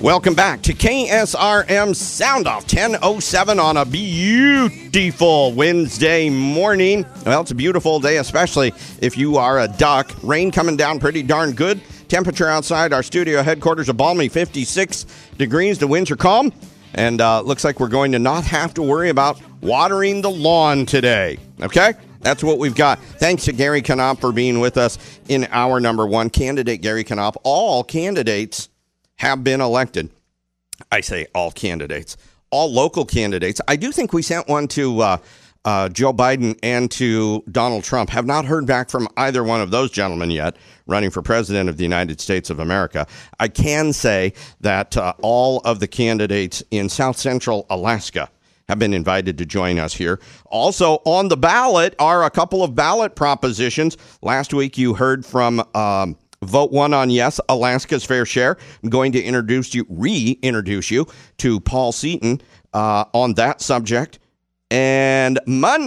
Welcome back to KSRM Sound Off 10:07 on a beautiful Wednesday morning. Well, it's a beautiful day, especially if you are a duck. Rain coming down pretty darn good. Temperature outside our studio headquarters, a balmy 56 degrees. The winds are calm, and looks like we're going to not have to worry about watering the lawn today. Okay? That's what we've got. Thanks to Gary Knopp for being with us in hour number one. Candidate Gary Knopp. All candidates have been elected. I say all candidates. All local candidates. I do think we sent one to Joe Biden and to Donald Trump. Have not heard back from either one of those gentlemen yet running for president of the United States of America. I can say that all of the candidates in South Central Alaska have been invited to join us here. Also on the ballot are a couple of ballot propositions. Last week you heard from Vote 1 on Yes, Alaska's Fair Share. I'm going to reintroduce you to Paul Seaton on that subject. And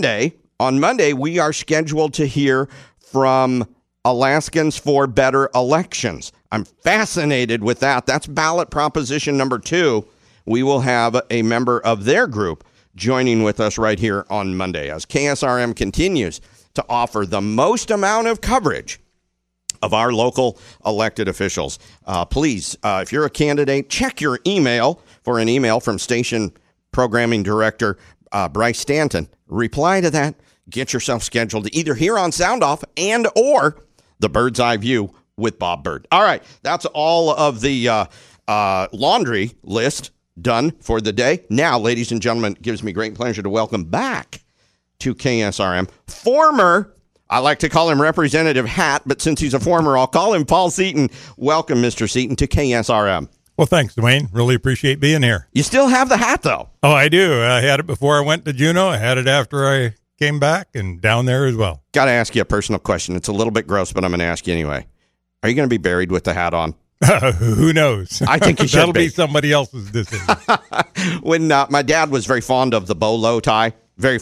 on Monday, we are scheduled to hear from Alaskans for Better Elections. I'm fascinated with that. That's ballot proposition number 2. We will have a member of their group joining with us right here on Monday as KSRM continues to offer the most amount of coverage of our local elected officials. Please, if you're a candidate, check your email for an email from Station Programming Director Bryce Stanton. Reply to that. Get yourself scheduled either here on Sound Off and or the Bird's Eye View with Bob Bird. All right, that's all of the laundry list done for the day. Now, ladies and gentlemen, it gives me great pleasure to welcome back to KSRM former, I like to call him Representative Hat, but since he's a former, I'll call him Paul Seaton. Welcome, Mr. Seaton, to KSRM. Well, thanks, Dwayne. Really appreciate being here. You still have the hat, though. Oh, I do. I had it before I went to Juneau. I had it after I came back and down there as well. Got to ask you a personal question. It's a little bit gross, but I'm going to ask you anyway. Are you going to be buried with the hat on? Who knows? I think you should. That'll be somebody else's decision. When my dad was very fond of the bolo tie,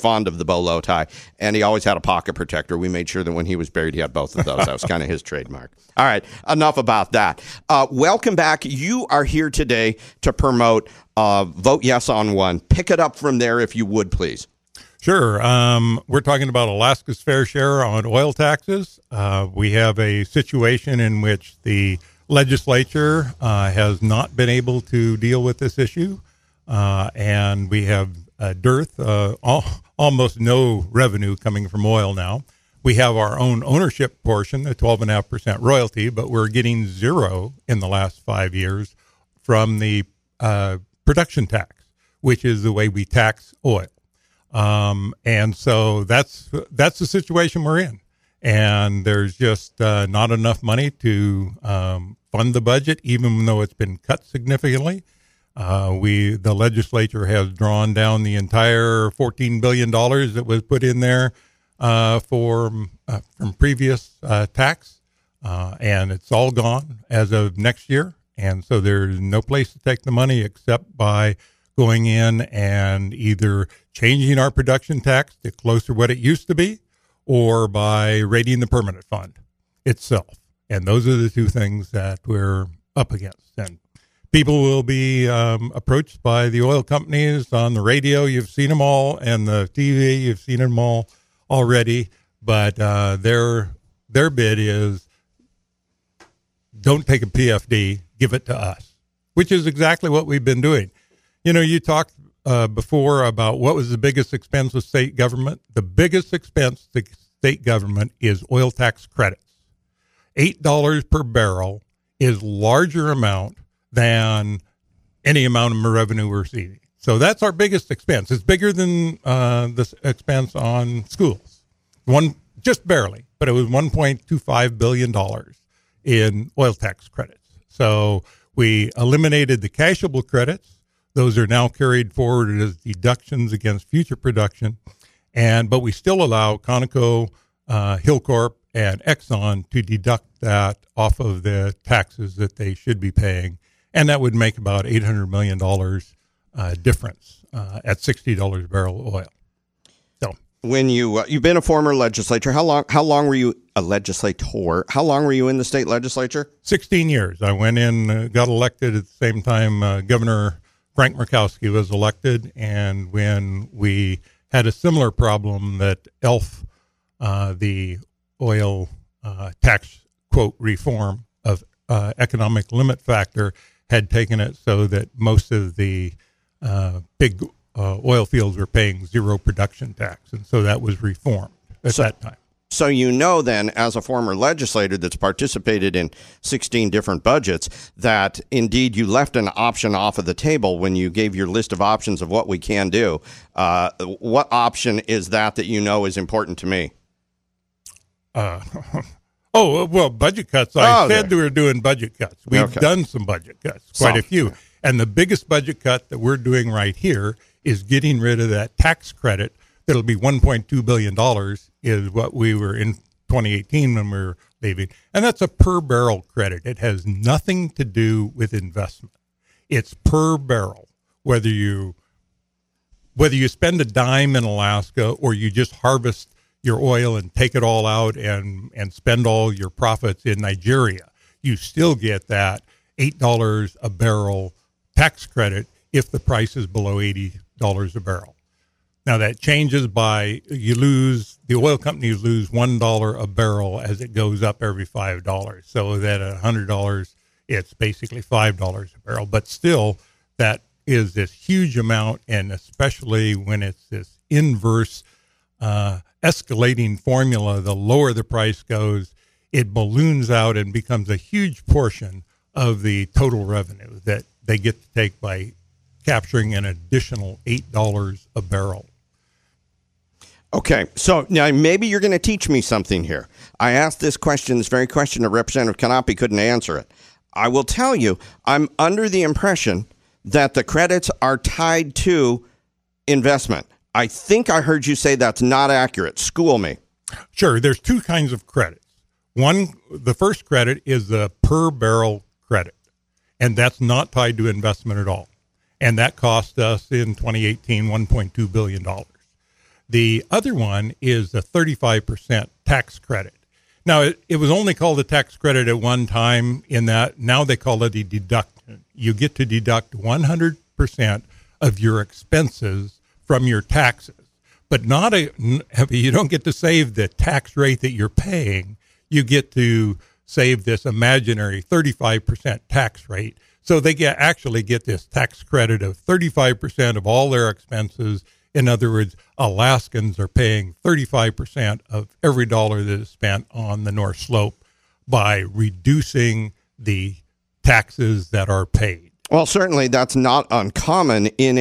and he always had a pocket protector. We made sure that when he was buried, he had both of those. That was kind of his trademark. All right, enough about that. Welcome back. You are here today to promote Vote Yes on One. Pick it up from there, if you would, please. Sure. We're talking about Alaska's fair share on oil taxes. We have a situation in which the legislature has not been able to deal with this issue, and we have a dearth, almost no revenue coming from oil now. We have our own ownership portion, the 12.5% royalty, but we're getting zero in the last 5 years from the production tax, which is the way we tax oil. And so that's the situation we're in. And there's just not enough money to fund the budget, even though it's been cut significantly. The legislature has drawn down the entire $14 billion that was put in there from previous tax, and it's all gone as of next year. And so there's no place to take the money except by going in and either changing our production tax to closer what it used to be, or by raiding the permanent fund itself. And those are the two things that we're up against. And people will be approached by the oil companies on the radio. You've seen them all, and the TV, you've seen them all already. But their bid is, don't take a PFD, give it to us, which is exactly what we've been doing. You know, you talked before about what was the biggest expense of state government. The biggest expense to state government is oil tax credits. $8 per barrel is larger amount than any amount of revenue we're receiving. So that's our biggest expense. It's bigger than this expense on schools. Just barely, but it was $1.25 billion in oil tax credits. So we eliminated the cashable credits. Those are now carried forward as deductions against future production. But we still allow Conoco, Hilcorp, and Exxon to deduct that off of the taxes that they should be paying. And that would make about $800 million difference at $60 a barrel of oil. So when you've been a former legislator, how long were you a legislator? How long were you in the state legislature? 16 years. I went in, got elected at the same time Governor Frank Murkowski was elected, and when we had a similar problem that ELF, the oil tax quote reform of economic limit factor, had taken it so that most of the big oil fields were paying zero production tax, and so that was reformed at that time. So you know then, as a former legislator that's participated in 16 different budgets, that indeed you left an option off of the table when you gave your list of options of what we can do. What option is that you know is important to me? Well, budget cuts. I said we were doing budget cuts. We've done some budget cuts, quite a few. And the biggest budget cut that we're doing right here is getting rid of that tax credit. That'll be $1.2 billion is what we were in 2018 when we were leaving. And that's a per barrel credit. It has nothing to do with investment. It's per barrel. Whether you spend a dime in Alaska or you just harvest your oil and take it all out and spend all your profits in Nigeria, you still get that $8 a barrel tax credit if the price is below $80 a barrel. Now that changes the oil companies lose $1 a barrel as it goes up every $5. So that at $100, it's basically $5 a barrel. But still, that is this huge amount, and especially when it's this inverse escalating formula, the lower the price goes, it balloons out and becomes a huge portion of the total revenue that they get to take by capturing an additional $8 a barrel. Okay, so now maybe you're going to teach me something here. I asked this very question that Representative Kanapi couldn't answer it. I will tell you, I'm under the impression that the credits are tied to investment. I think I heard you say that's not accurate. School me. Sure, there's two kinds of credits. The first credit is the per barrel credit, and that's not tied to investment at all. And that cost us in 2018 $1.2 billion. The other one is the 35% tax credit. Now, it was only called a tax credit at one time in that now they call it a deduction. You get to deduct 100% of your expenses from your taxes, but you don't get to save the tax rate that you're paying. You get to save this imaginary 35% tax rate. So they actually get this tax credit of 35% of all their expenses. In other words, Alaskans are paying 35% of every dollar that is spent on the North Slope by reducing the taxes that are paid. Well, certainly that's not uncommon in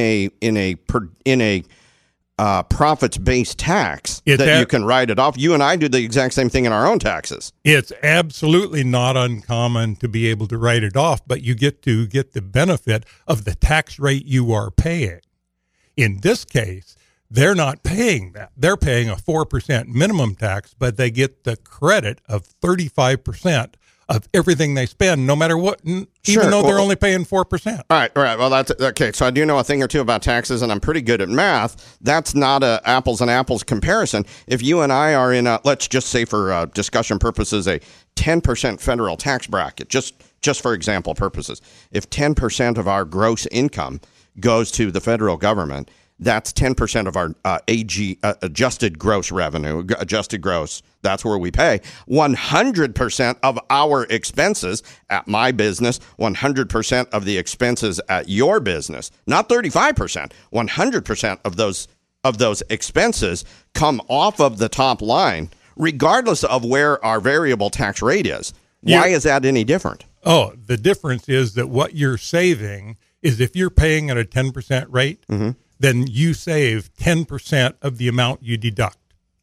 a profits-based tax that you can write it off. You and I do the exact same thing in our own taxes. It's absolutely not uncommon to be able to write it off, but you get to get the benefit of the tax rate you are paying. In this case, they're not paying that. They're paying a 4% minimum tax, but they get the credit of 35% of everything they spend, no matter what, even though they're only paying 4%. All right. Well, that's okay. So I do know a thing or two about taxes, and I'm pretty good at math. That's not a apples and apples comparison. If you and I are in let's just say for discussion purposes, a 10% federal tax bracket, just for example purposes, if 10% of our gross income goes to the federal government, that's 10% of our adjusted gross revenue, adjusted gross. That's where we pay 100% of our expenses at my business, 100% of the expenses at your business, not 35%, 100% of those expenses come off of the top line, regardless of where our variable tax rate is. Why is that any different? Oh, the difference is that what you're saving is if you're paying at a 10% rate, then you save 10% of the amount you deduct.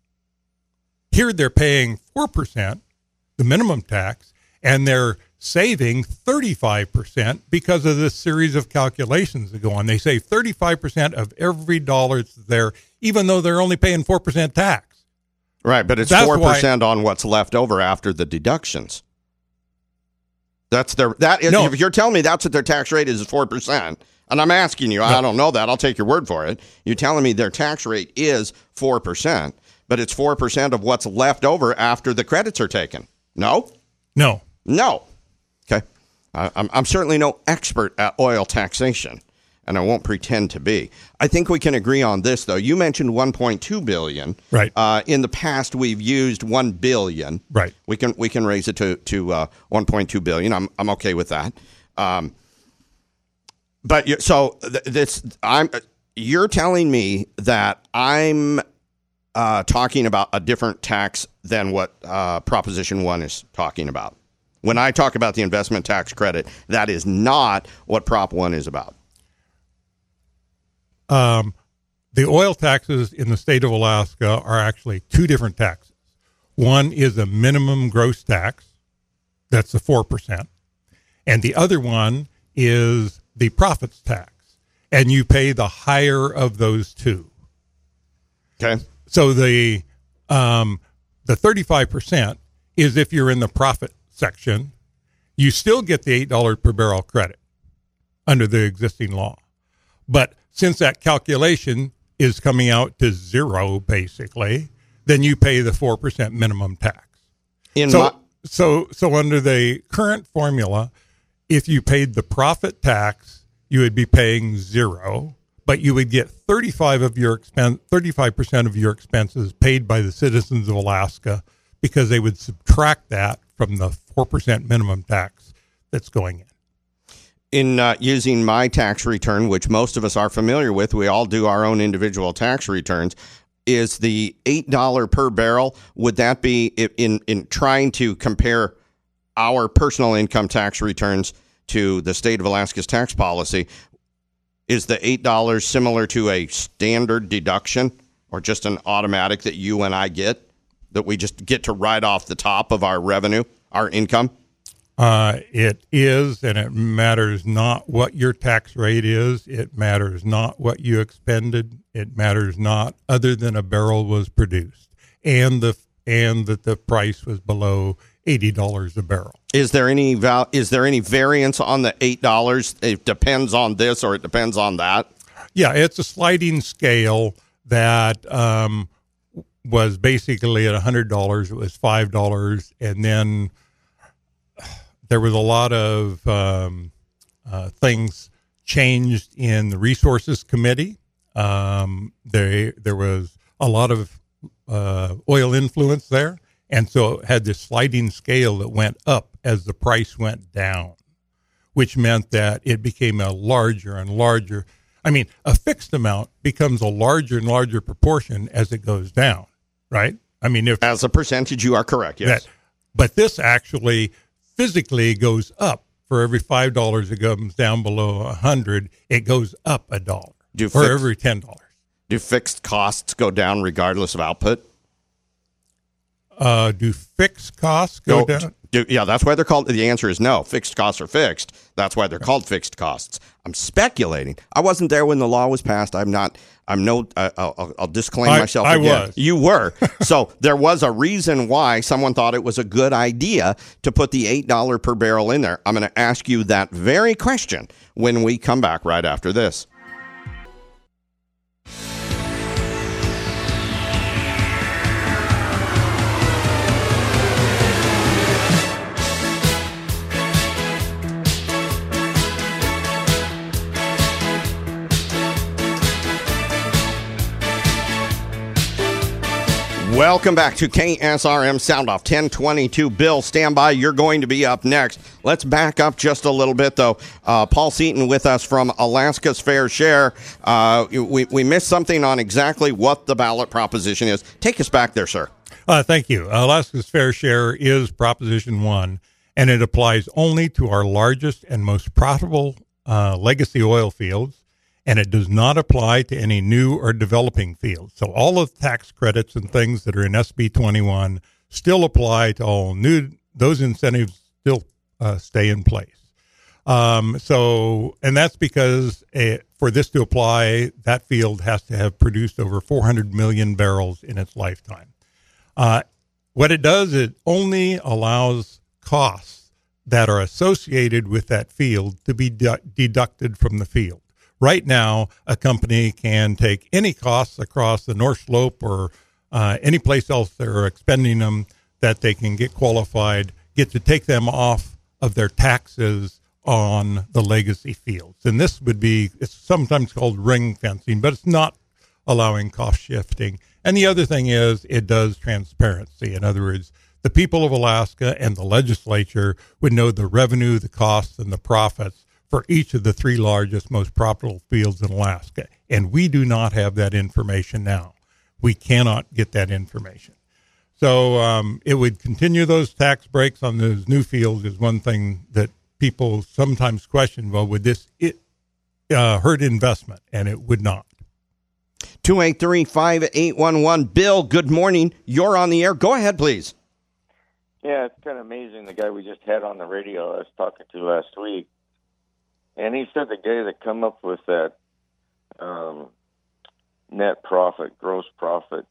Here they're paying 4%, the minimum tax, and they're saving 35% because of this series of calculations that go on. They save 35% of every dollar that's there, even though they're only paying 4% tax. Right, but it's 4% on what's left over after the deductions. If you're telling me that's what their tax rate is 4%, And I'm asking you, I don't know that. I'll take your word for it. You're telling me their tax rate is 4%, but it's 4% of what's left over after the credits are taken. No? No. No. Okay. I'm certainly no expert at oil taxation, and I won't pretend to be. I think we can agree on this, though. You mentioned $1.2 billion. Right. In the past, we've used $1 billion. Right. We can raise it to $1.2 billion. I'm okay with that. But you're telling me that I'm talking about a different tax than what Proposition 1 is talking about. When I talk about the investment tax credit, that is not what Prop 1 is about. The oil taxes in the state of Alaska are actually two different taxes. One is a minimum gross tax. That's the 4%. And the other one is the profits tax. And you pay the higher of those two. Okay. So the 35% is if you're in the profit section, you still get the $8 per barrel credit under the existing law. But since that calculation is coming out to zero, basically, then you pay the 4% minimum tax. So under the current formula, if you paid the profit tax, you would be paying zero, but you would get 35% of your expenses paid by the citizens of Alaska because they would subtract that from the 4% minimum tax that's going in. In using my tax return, which most of us are familiar with, we all do our own individual tax returns, is the $8 per barrel, would that be in trying to compare our personal income tax returns to the state of Alaska's tax policy, is the $8 similar to a standard deduction or just an automatic that you and I get, that we just get to write off the top of our revenue, our income? It is, and it matters not what your tax rate is. It matters not what you expended. It matters not other than a barrel was produced and that the price was below $80 a barrel. Is there any variance on the $8? It depends on this or it depends on that? Yeah, it's a sliding scale that was basically at $100. It was $5, and then there was a lot of things changed in the Resources Committee. There was a lot of oil influence there, and so it had this sliding scale that went up as the price went down, which meant that it became a larger and larger. I mean, a fixed amount becomes a larger and larger proportion as it goes down, right? I mean, if as a percentage, you are correct, yes. But this actually physically goes up. For every $5 it comes down below 100, it goes up $1. For every $10. Do fixed costs go down regardless of output? Do fixed costs go down? Yeah, that's why they're called. The answer is no. Fixed costs are fixed. That's why they're called fixed costs. I'm speculating. I wasn't there when the law was passed. I'll disclaim myself again. I was. You were. So there was a reason why someone thought it was a good idea to put the $8 per barrel in there. I'm going to ask you that very question when we come back right after this. Welcome back to KSRM Sound Off 1022. Bill, stand by. You're going to be up next. Let's back up just a little bit, though. Paul Seaton with us from Alaska's Fair Share. We missed something on exactly what the ballot proposition is. Take us back there, sir. Thank you. Alaska's Fair Share is Proposition 1, and it applies only to our largest and most profitable legacy oil fields. And it does not apply to any new or developing fields. So all of the tax credits and things that are in SB 21 still apply to all new. Those incentives still stay in place. And that's because for this to apply, that field has to have produced over 400 million barrels in its lifetime. What it does, it only allows costs that are associated with that field to be deducted from the field. Right now, a company can take any costs across the North Slope or any place else they're expending them that they can get qualified, get to take them off of their taxes on the legacy fields. And this would be, it's sometimes called ring fencing, but it's not allowing cost shifting. And the other thing is it does transparency. In other words, the people of Alaska and the legislature would know the revenue, the costs, and the profits for each of the three largest, most profitable fields in Alaska. And we do not have that information now. We cannot get that information. So it would continue those tax breaks on those new fields is one thing that people sometimes question, well, would this hurt investment? And it would not. 283-5811. Bill, good morning. You're on the air. Go ahead, please. Yeah, it's kind of amazing. The guy we just had on the radio I was talking to last week, and he said the guy that come up with that net profit, gross profit,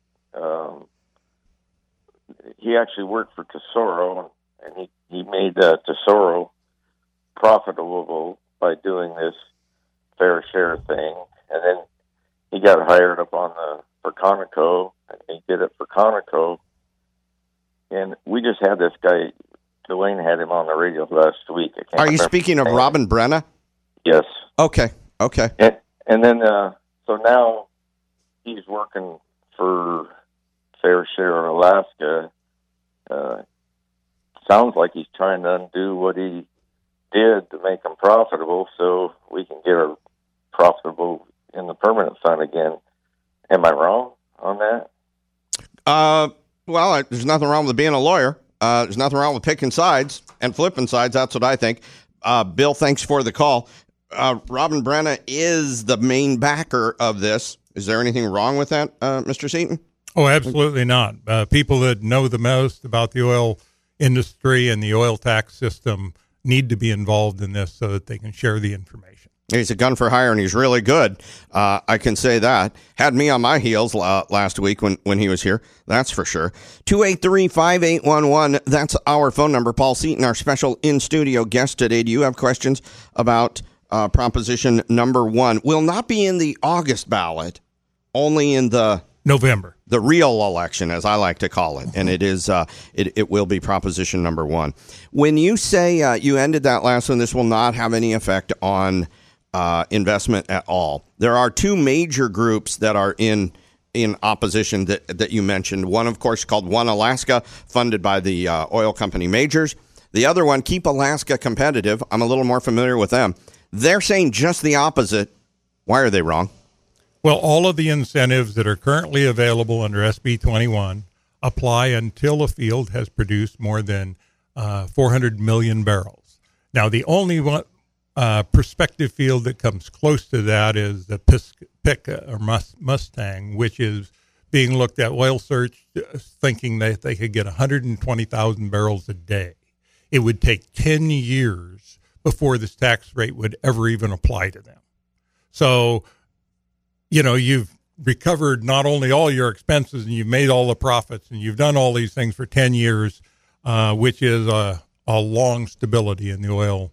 he actually worked for Tesoro, and he made Tesoro profitable by doing this fair share thing, and then he got hired up for Conoco, and he did it for Conoco. And we just had this guy, Dwayne had him on the radio last week. Are you speaking of Robin Brenna? Yes. Okay. And then, so now he's working for Fair Share of Alaska. Sounds like he's trying to undo what he did to make them profitable so we can get her profitable in the permanent fund again. Am I wrong on that? Well, there's nothing wrong with being a lawyer. There's nothing wrong with picking sides and flipping sides. That's what I think. Bill, thanks for the call. Robin Brenna is the main backer of this. Is there anything wrong with that, Mr. Seaton? Oh, absolutely not. People that know the most about the oil industry and the oil tax system need to be involved in this so that they can share the information. He's a gun for hire, and he's really good. I can say that. Had me on my heels last week when he was here. That's for sure. 283-5811. That's our phone number. Paul Seaton, our special in-studio guest today. Do you have questions about Proposition number 1? Will not be in the August ballot, only in the November. The real election, as I like to call it. And it is it will be Proposition number 1. When you say you ended that last one, this will not have any effect on investment at all. There are two major groups that are in opposition that you mentioned. One, of course, called One Alaska, funded by the oil company majors. The other one, Keep Alaska Competitive. I'm a little more familiar with them. They're saying just the opposite. Why are they wrong? Well, all of the incentives that are currently available under SB 21 apply until a field has produced more than 400 million barrels. Now, the only one prospective field that comes close to that is the Pick or Mustang, which is being looked at. Oil Search thinking that they could get 120,000 barrels a day. It would take 10 years before this tax rate would ever even apply to them. So, you've recovered not only all your expenses and you've made all the profits and you've done all these things for 10 years, which is a long stability in the oil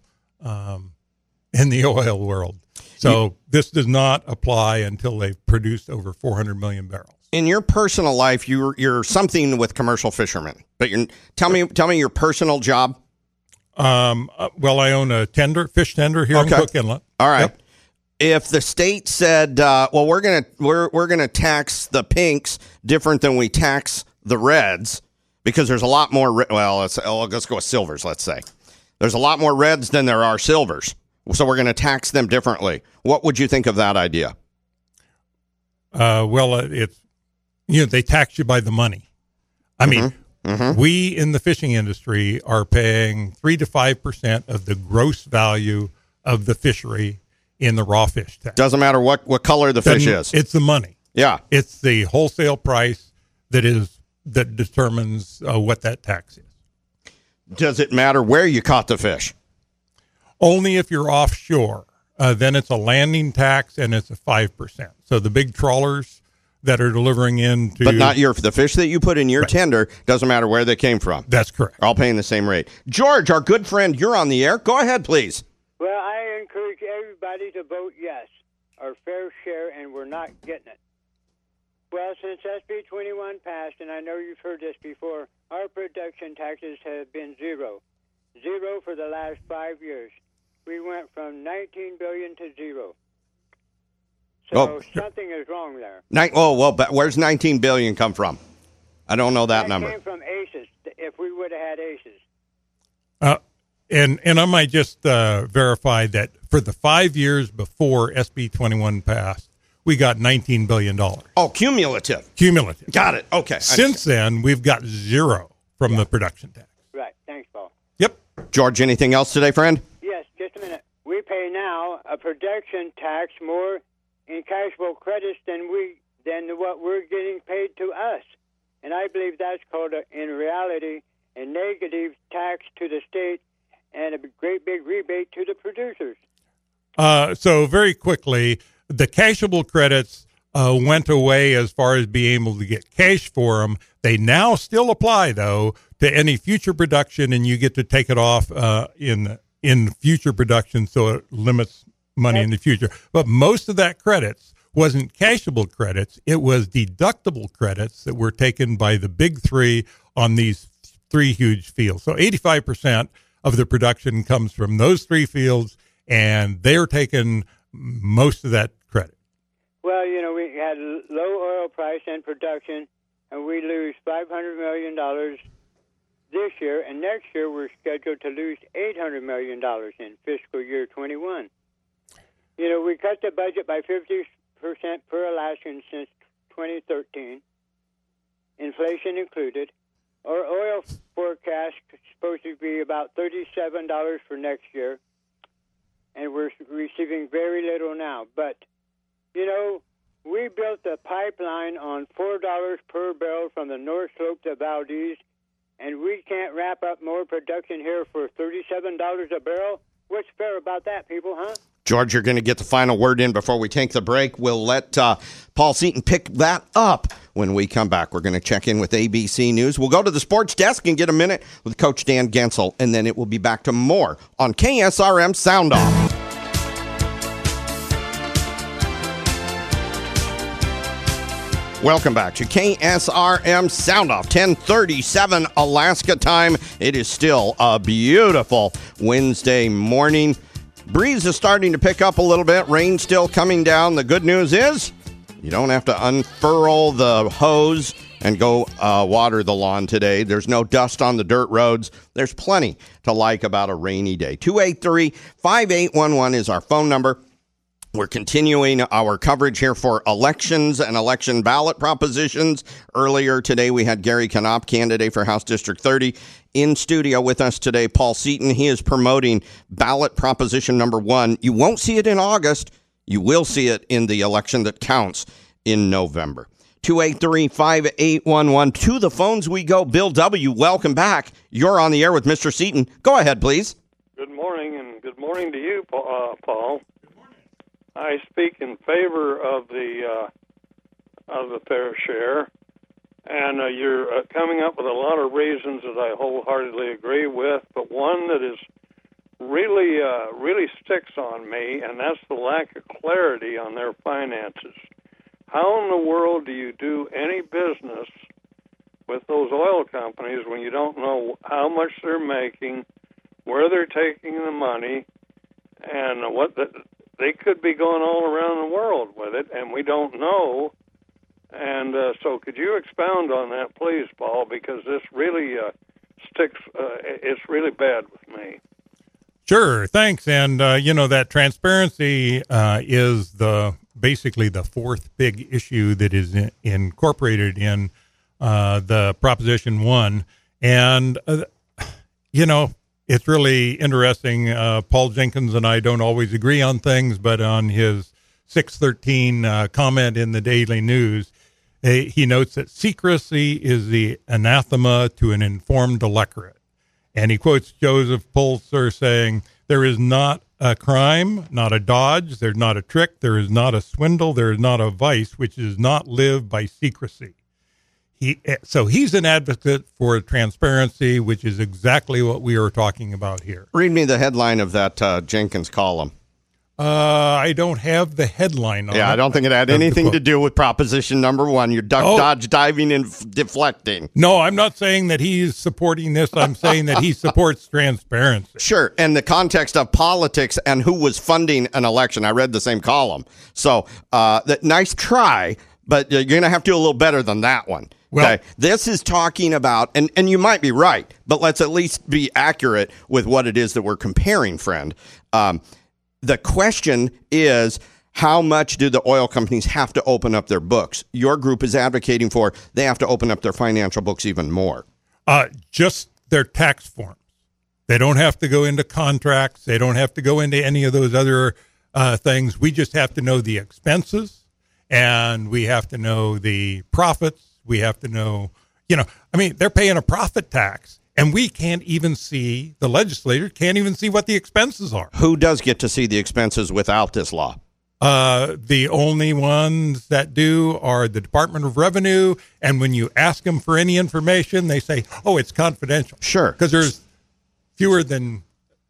world. So this does not apply until they've produced over 400 million barrels. In your personal life, you're something with commercial fishermen, but tell me your personal job. Well, I own a fish tender here in Cook Inlet. All right. Yep. If the state said, well, we're gonna tax the pinks different than we tax the reds because there's a lot more. Let's go with silvers. Let's say there's a lot more reds than there are silvers, so we're going to tax them differently. What would you think of that idea? Well, it's they tax you by the money. I mean, we in the fishing industry are paying 3 to 5% of the gross value of the fishery in the raw fish tax. Doesn't matter what color the fish is. It's the money. Yeah. It's the wholesale price that determines what that tax is. Does it matter where you caught the fish? Only if you're offshore. Then it's a landing tax and it's a 5%. So the big trawlers that are delivering into... But not the fish that you put in your tender, doesn't matter where they came from. That's correct. All paying the same rate. George, our good friend, you're on the air. Go ahead, please. Well, I encourage everybody to vote yes. our fair share, and we're not getting it. Well, since SB 21 passed, and I know you've heard this before, our production taxes have been zero for the last 5 years. We went from $19 billion to zero. So something is wrong there. But where's $19 billion come from? I don't know that number. It came from ACES, if we would have had ACES. And I might just verify that for the 5 years before SB 21 passed, we got $19 billion. Oh, cumulative. Got it. Okay. Since then, we've got zero from the production tax. Right. Thanks, Paul. Yep. George, anything else today, friend? Yes, just a minute. We pay now a production tax more in cashable credits than what we're getting paid to us. And I believe that's called, in reality, a negative tax to the state and a great big rebate to the producers. So very quickly, the cashable credits went away as far as being able to get cash for them. They now still apply, though, to any future production, and you get to take it off in future production, so it limits money in the future. But most of that credits wasn't cashable credits. It was deductible credits that were taken by the big three on these three huge fields. So 85% of the production comes from those three fields, and they're taking most of that credit. Well, we had low oil price and production, and we lose $500 million this year, and next year we're scheduled to lose $800 million in fiscal year 21. We cut the budget by 50% per Alaskan since 2013, inflation included. Our oil forecast is supposed to be about $37 for next year, and we're receiving very little now. But, we built a pipeline on $4 per barrel from the North Slope to Valdez, and we can't wrap up more production here for $37 a barrel. What's fair about that, people, huh? George, you're going to get the final word in before we take the break. We'll let Paul Seaton pick that up when we come back. We're going to check in with ABC News. We'll go to the sports desk and get a minute with Coach Dan Gensel, and then it will be back to more on KSRM Sound Off. Welcome back to KSRM Sound Off, 10:37 Alaska time. It is still a beautiful Wednesday morning. Breeze is starting to pick up a little bit. Rain still coming down. The good news is you don't have to unfurl the hose and go water the lawn today. There's no dust on the dirt roads. There's plenty to like about a rainy day. 283-5811 is our phone number. We're continuing our coverage here for elections and election ballot propositions. Earlier today, we had Gary Knopp, candidate for House District 30, in studio with us today. Paul Seaton, he is promoting ballot proposition number 1. You won't see it in August. You will see it in the election that counts in November. 283-5811. To the phones we go. Bill W., welcome back. You're on the air with Mr. Seaton. Go ahead, please. Good morning, and good morning to you, Paul. I speak in favor of the fair share, and you're coming up with a lot of reasons that I wholeheartedly agree with, but one that is really sticks on me, and that's the lack of clarity on their finances. How in the world do you do any business with those oil companies when you don't know how much they're making, where they're taking the money, and they could be going all around the world with it, and we don't know. And so could you expound on that, please, Paul, because this really sticks. It's really bad with me. Sure, thanks. And, that transparency is basically the fourth big issue that is incorporated in the Proposition 1. And, it's really interesting. Paul Jenkins and I don't always agree on things, but on his 613 comment in the Daily News, he notes that secrecy is the anathema to an informed electorate. And he quotes Joseph Pulitzer saying, "There is not a crime, not a dodge, there's not a trick, there is not a swindle, there is not a vice which does not live by secrecy." So he's an advocate for transparency, which is exactly what we are talking about here. Read me the headline of that Jenkins column. I don't have the headline on it. Yeah, I don't think it had anything to do with proposition number 1. You're duck, dodge, diving, and deflecting. No, I'm not saying that he's supporting this. I'm saying that he supports transparency. Sure, and the context of politics and who was funding an election. I read the same column. So, nice try, but you're going to have to do a little better than that one. Well, okay? This is talking about, and you might be right, but let's at least be accurate with what it is that we're comparing, friend. The question is, how much do the oil companies have to open up their books? Your group is advocating for they have to open up their financial books even more. Just their tax forms. They don't have to go into contracts. They don't have to go into any of those other things. We just have to know the expenses, and we have to know the profits. We have to know, they're paying a profit tax. And we can't even see, the legislature can't even see what the expenses are. Who does get to see the expenses without this law? The only ones that do are the Department of Revenue. And when you ask them for any information, they say, oh, it's confidential. Sure. Because there's fewer than,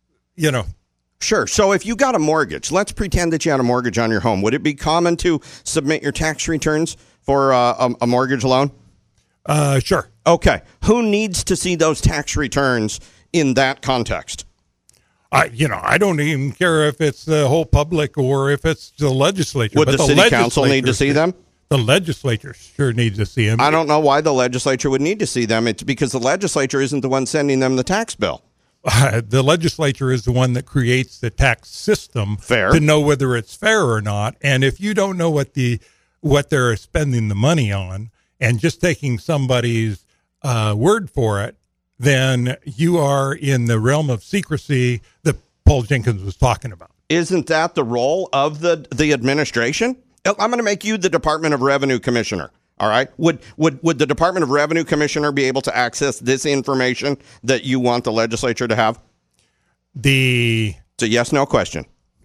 Sure. So if you got a mortgage, let's pretend that you had a mortgage on your home. Would it be common to submit your tax returns for a mortgage loan? Sure. Okay. Who needs to see those tax returns in that context? I don't even care if it's the whole public or if it's the legislature. Would the city council need to see them? The legislature sure needs to see them. I don't know why the legislature would need to see them. It's because the legislature isn't the one sending them the tax bill. The legislature is the one that creates the tax system Fair. to know whether it's fair or not. And if you don't know what they're spending the money on and just taking somebody's word for it, then you are in the realm of secrecy that Paul Jenkins was talking about. Isn't that the role of the administration? I'm going to make you the Department of Revenue Commissioner. All right. Would the Department of Revenue Commissioner be able to access this information that you want the legislature to have? It's a yes/no question.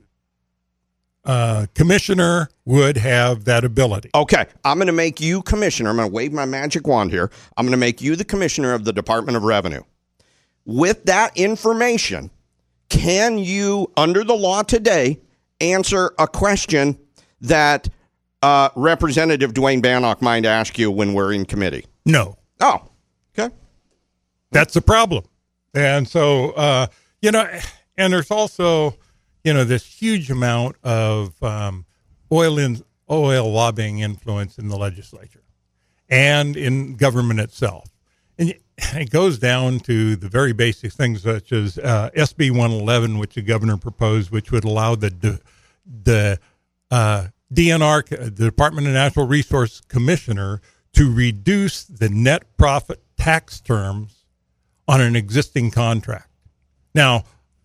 Commissioner would have that ability. Okay. I'm going to make you commissioner. I'm going to wave my magic wand here. I'm going to make you the commissioner of the Department of Revenue. With that information, can you, under the law today, answer a question that Representative Dwayne Bannock might ask you when we're in committee? No. Oh, okay. That's the problem. And so, and there's also, this huge amount of oil lobbying influence in the legislature and in government itself. And it goes down to the very basic things such as SB 111, which the governor proposed, which would allow the DNR, the Department of Natural Resource Commissioner, to reduce the net profit tax terms on an existing contract. Now,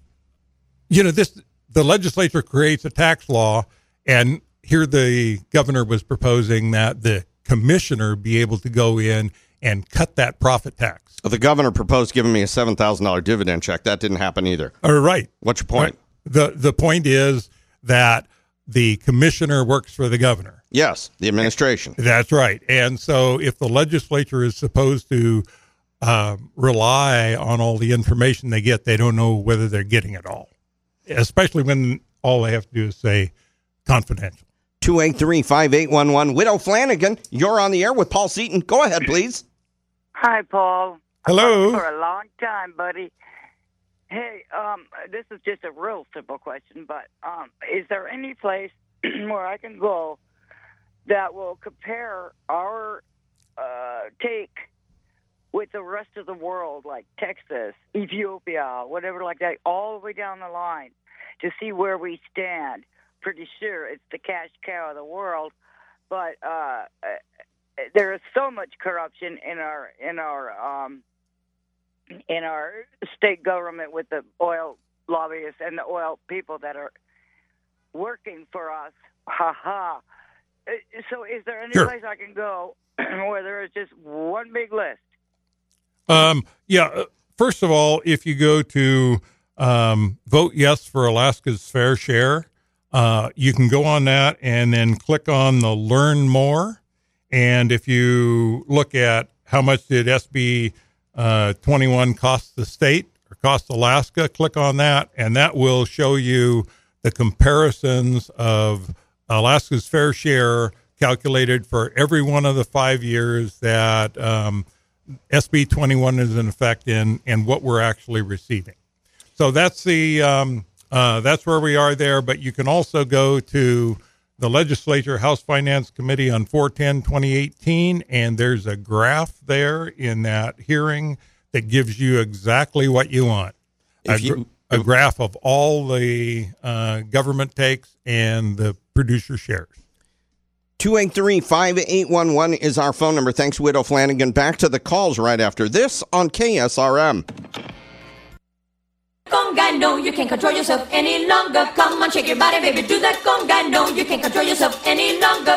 the legislature creates a tax law, and here the governor was proposing that the commissioner be able to go in and cut that profit tax. The governor proposed giving me a $7,000 dividend check. That didn't happen either. All right. What's your point? The point is that the commissioner works for the governor. Yes, the administration. That's right. And so if the legislature is supposed to rely on all the information they get, they don't know whether they're getting it all, especially when all they have to do is say confidential. 283-5811. Widow Flanagan, you're on the air with Paul Seaton. Go ahead, please. Hi, Paul. Hello. For a long time, buddy. Hey, this is just a real simple question, but is there any place where I can go that will compare our take with the rest of the world, like Texas, Ethiopia, whatever like that, all the way down the line to see where we stand? Pretty sure it's the cash cow of the world, but there is so much corruption in our state government with the oil lobbyists and the oil people that are working for us. Ha ha. So is there any place I can go where there is just one big list? First of all, if you go to Vote Yes for Alaska's Fair Share, you can go on that and then click on the Learn More. And if you look at how much did SB 21 cost the state or cost Alaska, click on that, and that will show you the comparisons of Alaska's fair share calculated for every one of the 5 years that SB 21 is in effect and what we're actually receiving. So that's that's where we are there. But you can also go to the Legislature House Finance Committee on 4/10/2018, and there's a graph there in that hearing that gives you exactly what you want. A graph of all the government takes and the producer shares. 283-5811 is our phone number. Thanks, Widow Flanagan. Back to the calls right after this on KSRM. Conga, no, you can't control yourself any longer. Come on, shake your body, baby, do that conga. No, you can't control yourself any longer.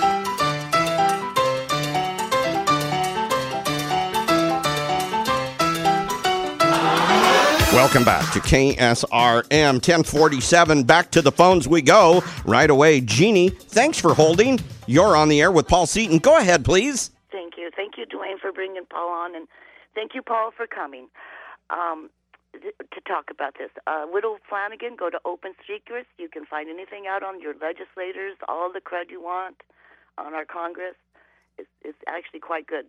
Welcome back to KSRM 1047. Back to the phones we go right away. Jeannie, thanks for holding. You're on the air with Paul Seaton. Go ahead, please. Thank you. Thank you, Dwayne, for bringing Paul on, and thank you, Paul, for coming to talk about this. Widow Flanagan, go to Open Secrets. You can find anything out on your legislators, all the cred you want on our Congress. It's actually quite good.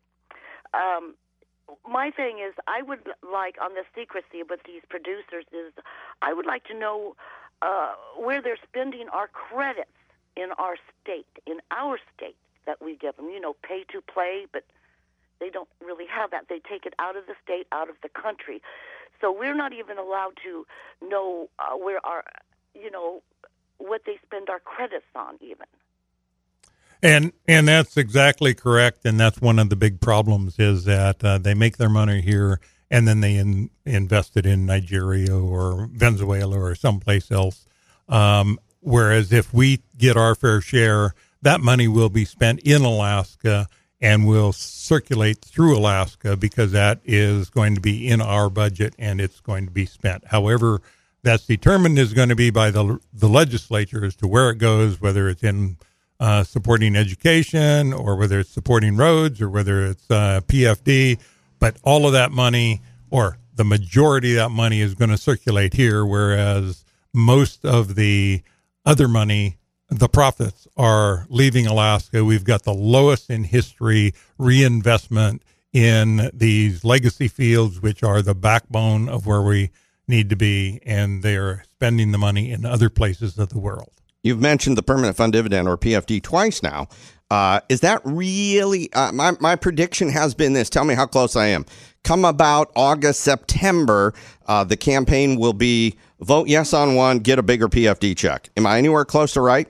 My thing is, I would like, on the secrecy with these producers, is I would like to know where they're spending our credits in our state, that we give them. You know, pay to play, but they don't really have that. They take it out of the state, out of the country. So we're not even allowed to know where our, what they spend our credits on even. And that's exactly correct, and that's one of the big problems is that they make their money here and then they invest it in Nigeria or Venezuela or someplace else. Whereas if we get our fair share, that money will be spent in Alaska and will circulate through Alaska because that is going to be in our budget and it's going to be spent. However, that's determined is going to be by the legislature as to where it goes, whether it's in supporting education or whether it's supporting roads or whether it's PFD. But all of that money, or the majority of that money, is going to circulate here, whereas most of the other money, the profits, are leaving Alaska. We've got the lowest in history reinvestment in these legacy fields, which are the backbone of where we need to be, and they're spending the money in other places of the world. You've mentioned the permanent fund dividend, or PFD, twice now. Is that really, my prediction has been this, tell me how close I am. Come about August, September, the campaign will be vote yes on one, get a bigger PFD check. Am I anywhere close to right?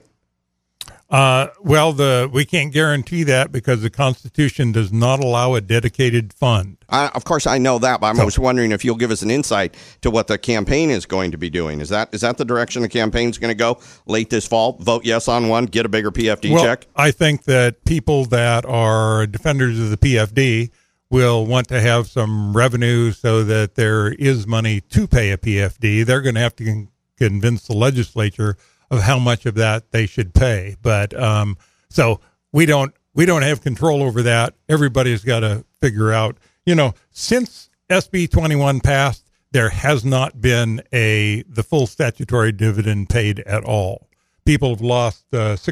Well, we can't guarantee that because the Constitution does not allow a dedicated fund. Of course, I know that, but I was wondering if you'll give us an insight to what the campaign is going to be doing. Is that the direction the campaign's going to go late this fall? Vote yes on one, get a bigger PFD check? I think that people that are defenders of the PFD will want to have some revenue so that there is money to pay a PFD. They're going to have to convince the legislature of how much of that they should pay. But so we don't have control over that. Everybody's got to figure out, since SB 21 passed, there has not been the full statutory dividend paid at all. People have lost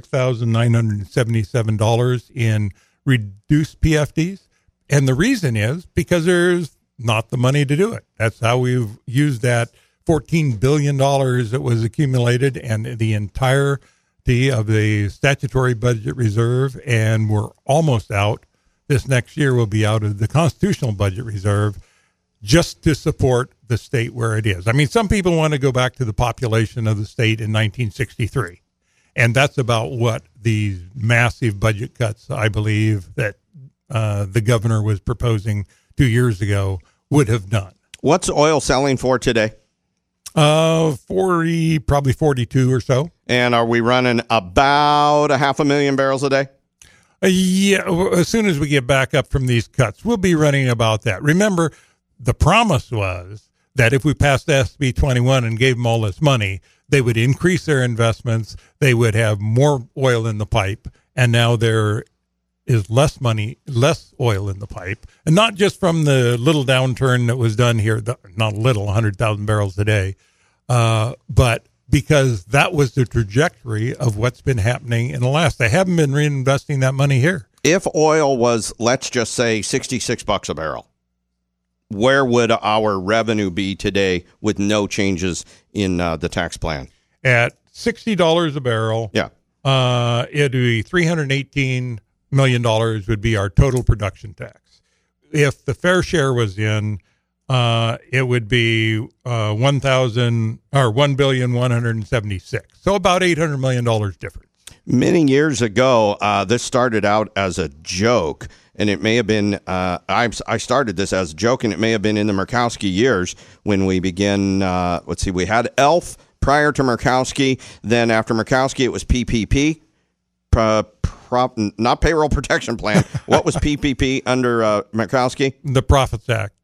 $6,977 in reduced PFDs. And the reason is because there's not the money to do it. That's how we've used that $14 billion that was accumulated and the entirety of the statutory budget reserve, and we're almost out. This next year we'll be out of the constitutional budget reserve just to support the state where it is. I mean, some people want to go back to the population of the state in 1963, and that's about what these massive budget cuts, I believe, that the governor was proposing 2 years ago would have done. What's oil selling for today? 40, probably 42 or so. And are we running about 500,000 barrels a day? Yeah, as soon as we get back up from these cuts, we'll be running about that. Remember, the promise was that if we passed SB 21 and gave them all this money, they would increase their investments, they would have more oil in the pipe, and now there is less oil in the pipe. And not just from the little downturn that was done here, not little, 100,000 barrels a day, but because that was the trajectory of what's been happening in Alaska. They haven't been reinvesting that money here. If oil was, let's just say, $66 a barrel, where would our revenue be today with no changes in the tax plan? At $60 a barrel, it'd be $318 million would be our total production tax. If the fair share was in, it would be $1,176,000,000. So about $800 million difference. Many years ago, this started out as a joke, and it may have been, I started this as a joke, and it may have been in the Murkowski years when we began, we had ELF prior to Murkowski. Then after Murkowski, it was PPP, not Payroll Protection Plan. What was PPP under Murkowski? The Profits Act.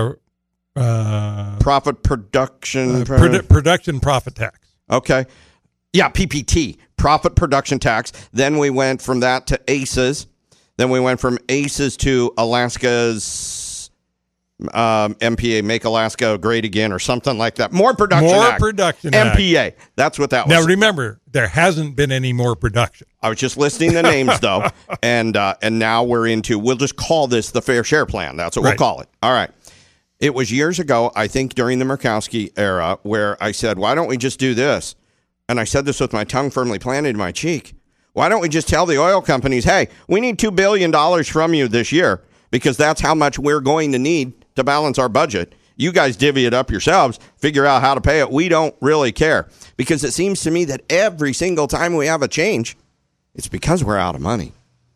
Profit Production... Production Profit Tax. Okay. Yeah, PPT, Profit Production Tax. Then we went from that to ACES. Then we went from ACES to Alaska's MPA, Make Alaska Great Again, or something like that. More Production Act. MPA. That's what that was. Now, remember, there hasn't been any more production. I was just listing the names, though. And now we're into, we'll just call this the Fair Share Plan. That's what we'll call it. All right. It was years ago, I think during the Murkowski era, where I said, why don't we just do this? And I said this with my tongue firmly planted in my cheek. Why don't we just tell the oil companies, hey, we need $2 billion from you this year because that's how much we're going to need to balance our budget. You guys divvy it up yourselves, figure out how to pay it. We don't really care. Because it seems to me that every single time we have a change, it's because we're out of money.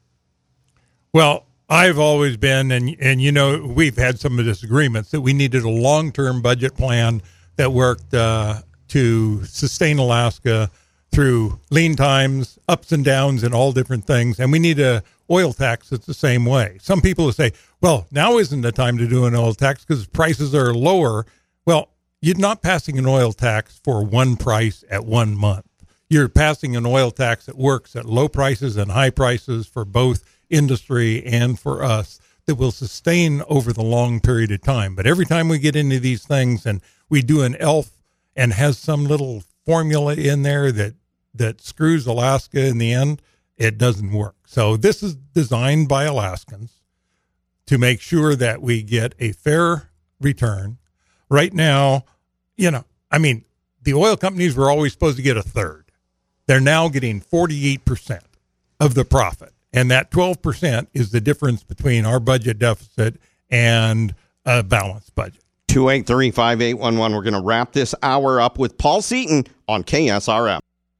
Well, I've always been, and you know, we've had some disagreements, that we needed a long-term budget plan that worked to sustain Alaska through lean times, ups and downs, and all different things. And we need a oil tax that's the same way. Some people will say, well, now isn't the time to do an oil tax because prices are lower. Well, you're not passing an oil tax for one price at 1 month. You're passing an oil tax that works at low prices and high prices for both industry and for us, that will sustain over the long period of time. But every time we get into these things and we do an ELF and has some little formula in there that screws Alaska in the end, it doesn't work. So this is designed by Alaskans to make sure that we get a fair return. Right now, you know, I mean, the oil companies were always supposed to get a third. They're now getting 48% of the profit. And that 12% is the difference between our budget deficit and a balanced budget. 283-5811. We're going to wrap this hour up with Paul Seaton on KSRM.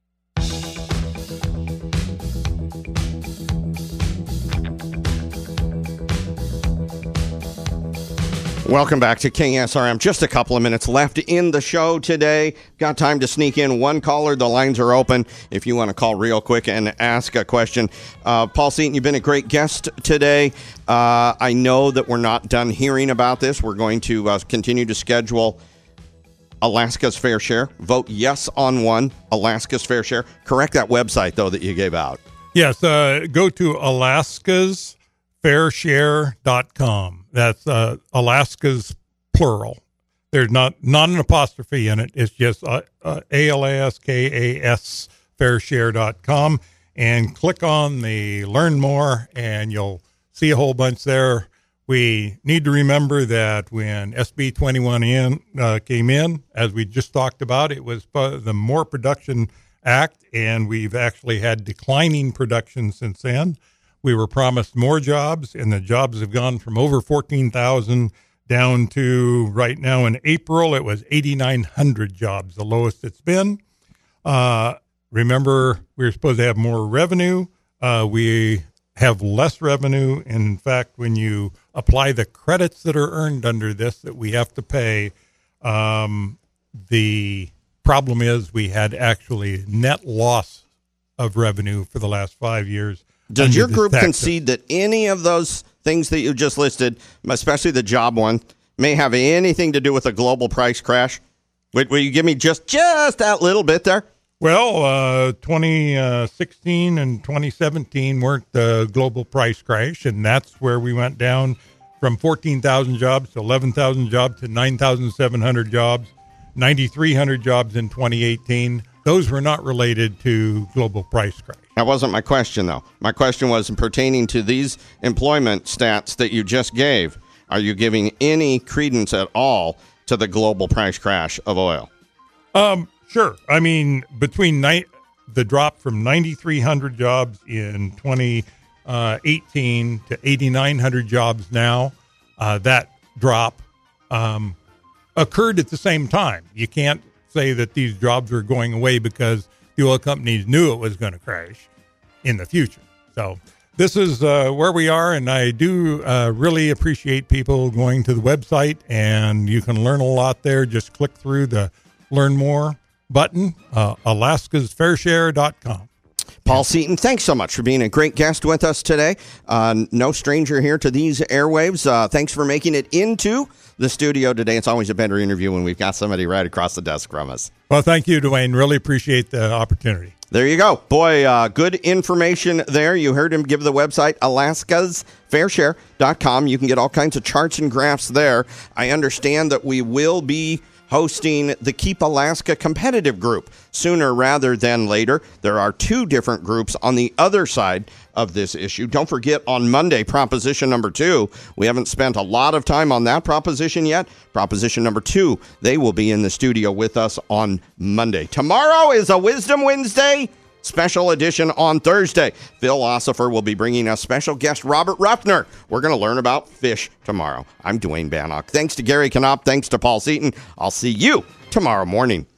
Welcome back to KSRM. Just a couple of minutes left in the show today. Got time to sneak in one caller. The lines are open if you want to call real quick and ask a question. Paul Seaton, you've been a great guest today. I know that we're not done hearing about this. We're going to continue to schedule Alaska's Fair Share. Vote yes on one, Alaska's Fair Share. Correct that website, though, that you gave out. Yes, go to alaskasfairshare.com. That's Alaska's plural. There's not an apostrophe in it. It's just ALASKAS fairshare.com, and click on the Learn More, and you'll see a whole bunch there. We need to remember that when SB 21 came in, as we just talked about, it was the More Production Act, and we've actually had declining production since then. We were promised more jobs, and the jobs have gone from over 14,000 down to right now in April, it was 8,900 jobs, the lowest it's been. Remember, we were supposed to have more revenue. We have less revenue. And in fact, when you apply the credits that are earned under this that we have to pay, the problem is we had actually net loss of revenue for the last 5 years. Does your group concede that any of those things that you just listed, especially the job one, may have anything to do with a global price crash? Will you give me just that little bit there? Well, 2016 and 2017 weren't the global price crash, and that's where we went down from 14,000 jobs to 11,000 jobs to 9,700 jobs. 9,300 jobs in 2018. Those were not related to global price crash. That wasn't my question, though. My question was pertaining to these employment stats that you just gave. Are you giving any credence at all to the global price crash of oil? Sure. I mean, between the drop from 9,300 jobs in 2018 to 8,900 jobs now, that drop occurred at the same time. You can't say that these jobs are going away because the oil companies knew it was going to crash in the future. So this is where we are, and I do really appreciate people going to the website, and you can learn a lot there. Just click through the Learn More button, alaskasfairshare.com. Paul Seaton, thanks so much for being a great guest with us today. No stranger here to these airwaves. Thanks for making it into the studio today. It's always a better interview when we've got somebody right across the desk from us. Well, thank you, Dwayne. Really appreciate the opportunity. There you go. Boy, good information there. You heard him give the website, alaskasfairshare.com. You can get all kinds of charts and graphs there. I understand that we will be hosting the Keep Alaska competitive group sooner rather than later. There are two different groups on the other side of this issue. Don't forget, on Monday, proposition number 2. We haven't spent a lot of time on that proposition yet. Proposition number 2, they will be in the studio with us on Monday. Tomorrow is a Wisdom Wednesday special edition on Thursday. Phil Ossifer will be bringing us special guest Robert Ruffner. We're going to learn about fish tomorrow. I'm Dwayne Bannock. Thanks to Gary Knopp. Thanks to Paul Seaton. I'll see you tomorrow morning.